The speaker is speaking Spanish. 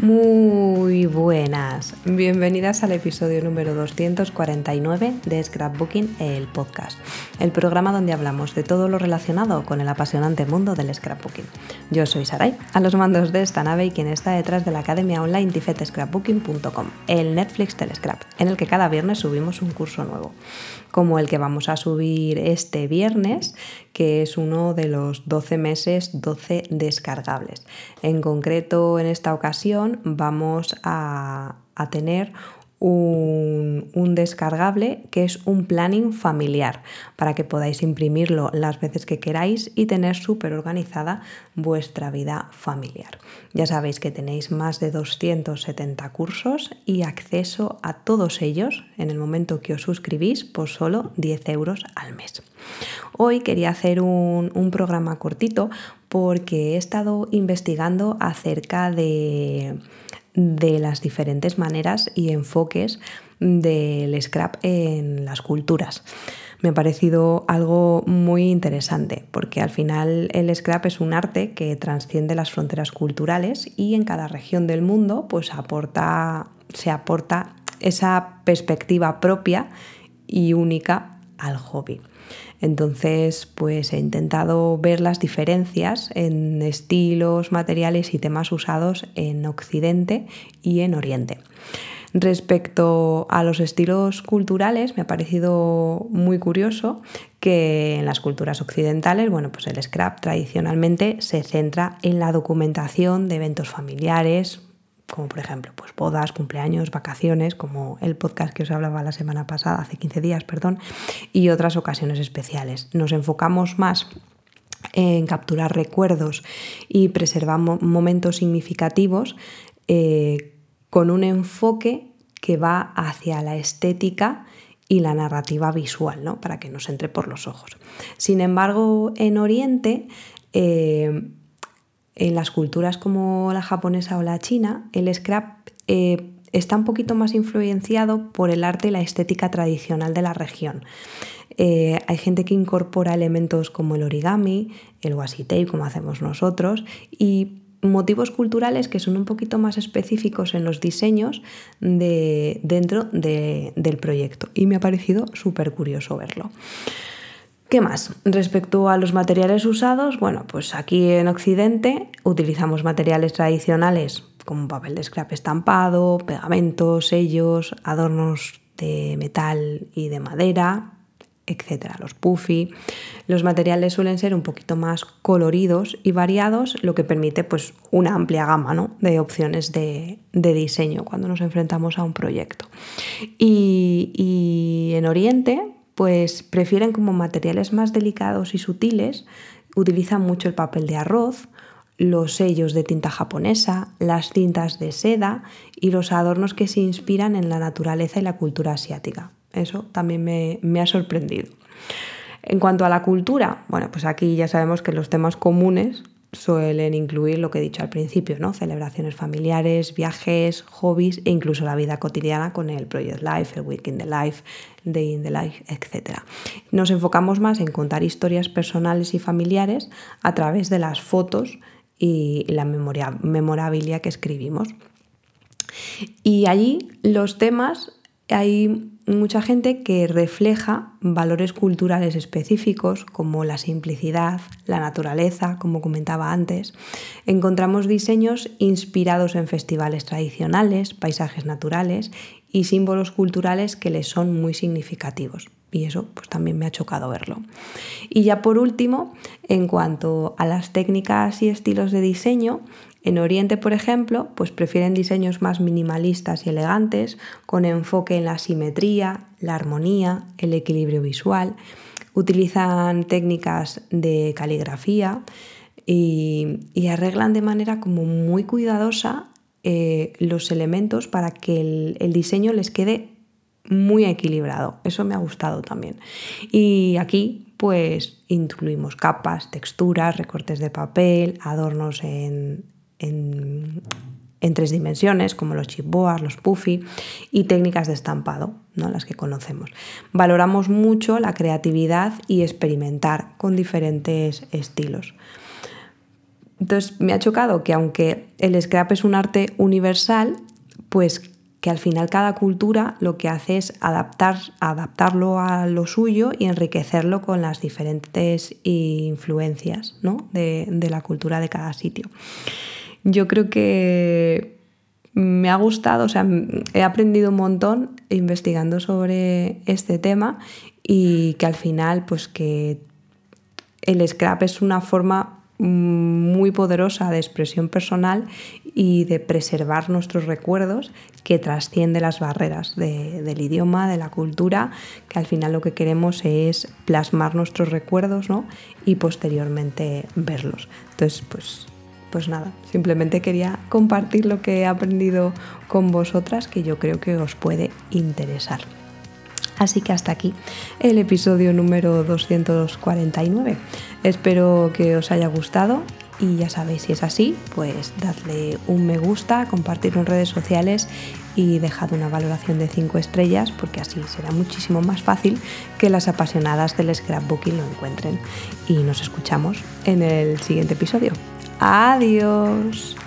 Muy buenas, bienvenidas al episodio número 249 de Scrapbooking, el podcast, el programa donde hablamos de todo lo relacionado con el apasionante mundo del scrapbooking. Yo soy Saray, a los mandos de esta nave y quien está detrás de la academia online tifetscrapbooking.com, el Netflix del scrap, en el que cada viernes subimos un curso nuevo, como el que vamos a subir este viernes, que es uno de los 12 meses 12 descargables. En concreto, en esta ocasión vamos a tener un descargable que es un planning familiar para que podáis imprimirlo las veces que queráis y tener súper organizada vuestra vida familiar. Ya sabéis que tenéis más de 270 cursos y acceso a todos ellos en el momento que os suscribís por solo 10 euros al mes. Hoy quería hacer un programa cortito porque he estado investigando acerca de las diferentes maneras y enfoques del scrap en las culturas. Me ha parecido algo muy interesante porque al final el scrap es un arte que trasciende las fronteras culturales y en cada región del mundo pues se aporta esa perspectiva propia y única al hobby. Entonces, pues he intentado ver las diferencias en estilos, materiales y temas usados en Occidente y en Oriente. Respecto a los estilos culturales, me ha parecido muy curioso que en las culturas occidentales, pues el scrap tradicionalmente se centra en la documentación de eventos familiares, como por ejemplo pues bodas, cumpleaños, vacaciones, como el podcast que os hablaba la semana pasada, hace 15 días, y otras ocasiones especiales. Nos enfocamos más en capturar recuerdos y preservar momentos significativos con un enfoque que va hacia la estética y la narrativa visual, ¿no? Para que nos entre por los ojos. Sin embargo, en Oriente, en las culturas como la japonesa o la china, el scrap está un poquito más influenciado por el arte y la estética tradicional de la región. Hay gente que incorpora elementos como el origami, el washi tape, como hacemos nosotros, y motivos culturales que son un poquito más específicos en los diseños dentro del proyecto. Y me ha parecido súper curioso verlo. ¿Qué más? Respecto a los materiales usados, pues aquí en Occidente utilizamos materiales tradicionales como papel de scrap estampado, pegamentos, sellos, adornos de metal y de madera, etcétera, los puffy. Los materiales suelen ser un poquito más coloridos y variados, lo que permite pues una amplia gama, ¿no?, de opciones de diseño cuando nos enfrentamos a un proyecto. Y en Oriente pues prefieren como materiales más delicados y sutiles, utilizan mucho el papel de arroz, los sellos de tinta japonesa, las cintas de seda y los adornos que se inspiran en la naturaleza y la cultura asiática. Eso también me ha sorprendido. En cuanto a la cultura, pues aquí ya sabemos que los temas comunes suelen incluir lo que he dicho al principio, ¿no? Celebraciones familiares, viajes, hobbies e incluso la vida cotidiana con el Project Life, el Week in the Life, Day in the Life, etc. Nos enfocamos más en contar historias personales y familiares a través de las fotos y la memorabilia que escribimos. Y allí los temas, hay mucha gente que refleja valores culturales específicos como la simplicidad, la naturaleza, como comentaba antes. Encontramos diseños inspirados en festivales tradicionales, paisajes naturales y símbolos culturales que les son muy significativos. Y eso pues también me ha chocado verlo. Y ya por último, en cuanto a las técnicas y estilos de diseño, en Oriente, por ejemplo, pues prefieren diseños más minimalistas y elegantes, con enfoque en la simetría, la armonía, el equilibrio visual. Utilizan técnicas de caligrafía y arreglan de manera como muy cuidadosa los elementos para que el diseño les quede muy equilibrado. Eso me ha gustado también. Y aquí pues incluimos capas, texturas, recortes de papel, adornos en 3 dimensiones como los chipboard, los puffy y técnicas de estampado, ¿no?, las que conocemos. Valoramos mucho la creatividad y experimentar con diferentes estilos. Entonces me ha chocado que aunque el scrap es un arte universal, pues que al final cada cultura lo que hace es adaptarlo a lo suyo y enriquecerlo con las diferentes influencias, ¿no? de la cultura de cada sitio. Yo creo que me ha gustado, o sea, he aprendido un montón investigando sobre este tema y que al final, pues que el scrap es una forma muy poderosa de expresión personal y de preservar nuestros recuerdos que trasciende las barreras del idioma, de la cultura, que al final lo que queremos es plasmar nuestros recuerdos, ¿no? Y posteriormente verlos. Entonces, pues nada, simplemente quería compartir lo que he aprendido con vosotras, que yo creo que os puede interesar. Así que hasta aquí el episodio número 249. Espero que os haya gustado y ya sabéis, si es así, pues dadle un me gusta, compartirlo en redes sociales y dejad una valoración de 5 estrellas, porque así será muchísimo más fácil que las apasionadas del scrapbooking lo encuentren. Y nos escuchamos en el siguiente episodio. ¡Adiós!